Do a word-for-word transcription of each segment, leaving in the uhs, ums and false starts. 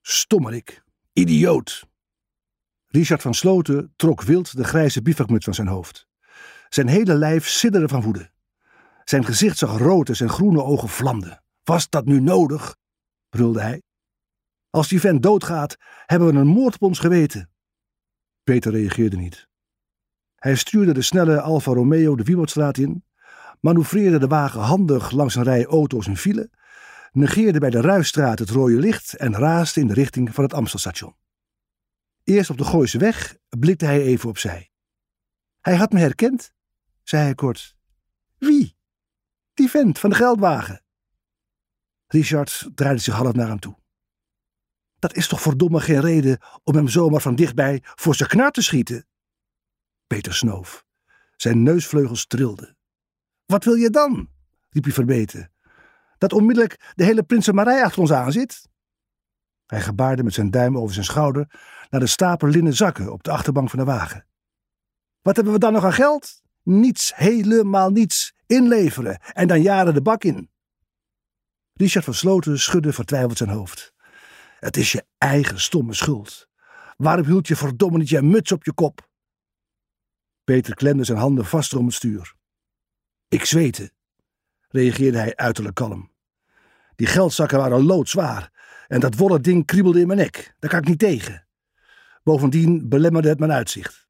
Stommerik. Idioot. Richard van Slooten trok wild de grijze bivakmuts van zijn hoofd. Zijn hele lijf sidderde van woede. Zijn gezicht zag rood en zijn groene ogen vlamden. Was dat nu nodig? brulde hij. Als die vent doodgaat, hebben we een moord op ons geweten. Peter reageerde niet. Hij stuurde de snelle Alfa Romeo de Wieboudstraat in, manoeuvreerde de wagen handig langs een rij auto's in file, negeerde bij de Ruisstraat het rode licht en raasde in de richting van het Amstelstation. Eerst op de Gooise weg blikte hij even opzij. Hij had me herkend, zei hij kort. Wie? Die vent van de geldwagen. Richard draaide zich half naar hem toe. Dat is toch verdomme geen reden om hem zomaar van dichtbij voor zijn knar te schieten? Peter snoof. Zijn neusvleugels trilden. Wat wil je dan? riep hij verbeten. Dat onmiddellijk de hele Prinsenmarij achter ons aan zit? Hij gebaarde met zijn duim over zijn schouder naar de stapel linnen zakken op de achterbank van de wagen. Wat hebben we dan nog aan geld? Niets, helemaal niets. Inleveren en dan jaren de bak in. Richard van Slooten schudde vertwijfeld zijn hoofd. Het is je eigen stomme schuld. Waarom hield je verdomme niet je muts op je kop? Peter klemde zijn handen vaster om het stuur. Ik zweette, reageerde hij uiterlijk kalm. Die geldzakken waren loodzwaar en dat wollen ding kriebelde in mijn nek. Daar kan ik niet tegen. Bovendien belemmerde het mijn uitzicht.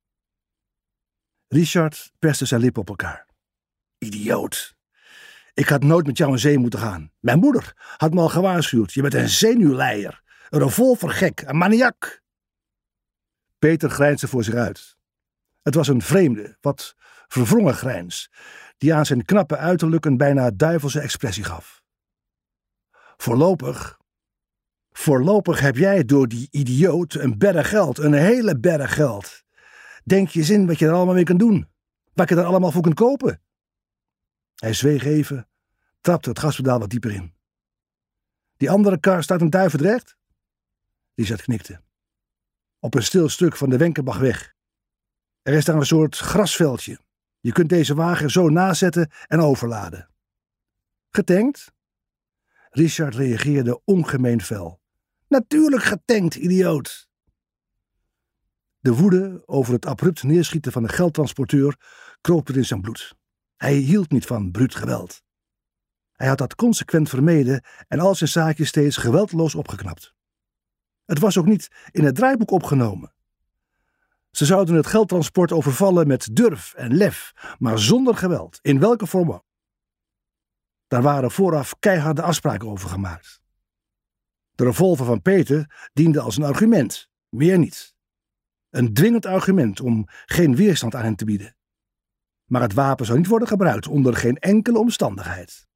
Richard perste zijn lippen op elkaar. Idioot. Ik had nooit met jou in zee moeten gaan. Mijn moeder had me al gewaarschuwd. Je bent een zenuwleier, een revolvergek, een maniak. Peter grijnsde voor zich uit. Het was een vreemde, wat verwrongen grijns, die aan zijn knappe uiterlijk een bijna duivelse expressie gaf. Voorlopig, voorlopig heb jij door die idioot een berg geld, een hele berg geld. Denk je eens in wat je er allemaal mee kunt doen, wat je er allemaal voor kunt kopen. Hij zweeg even, trapte het gaspedaal wat dieper in. Die andere kar staat in Duivendrecht? Richard knikte. Op een stil stuk van de Wenkenbachweg. Er is daar een soort grasveldje. Je kunt deze wagen zo nazetten en overladen. Getankt? Richard reageerde ongemeen fel. Natuurlijk getankt, idioot. De woede over het abrupt neerschieten van de geldtransporteur kroop er in zijn bloed. Hij hield niet van bruut geweld. Hij had dat consequent vermeden en al zijn zaakjes steeds geweldloos opgeknapt. Het was ook niet in het draaiboek opgenomen. Ze zouden het geldtransport overvallen met durf en lef, maar zonder geweld, in welke vorm ook. Daar waren vooraf keiharde afspraken over gemaakt. De revolver van Peter diende als een argument, meer niet. Een dwingend argument om geen weerstand aan hen te bieden. Maar het wapen zou niet worden gebruikt onder geen enkele omstandigheid.